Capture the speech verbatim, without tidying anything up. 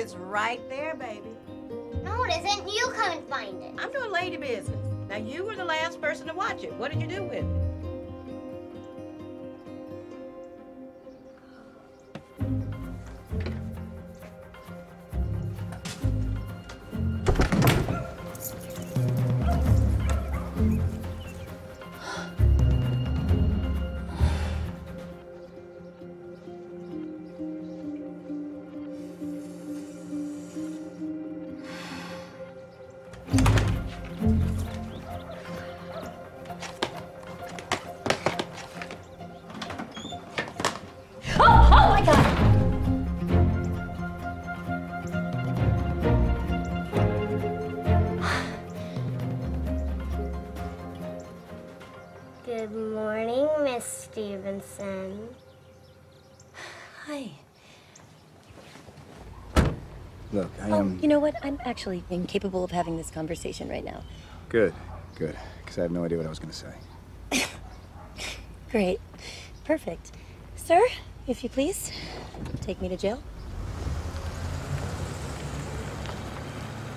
It's right there, baby. No, it isn't. You come and find it. I'm doing lady business. Now, you were the last person to watch it. What did you do with it? Good morning, Miss Stevenson. Hi. Look, I Oh, am... you know what? I'm actually incapable of having this conversation right now. Good, good. Because I have no idea what I was going to say. Great. Perfect. Sir, if you please, take me to jail.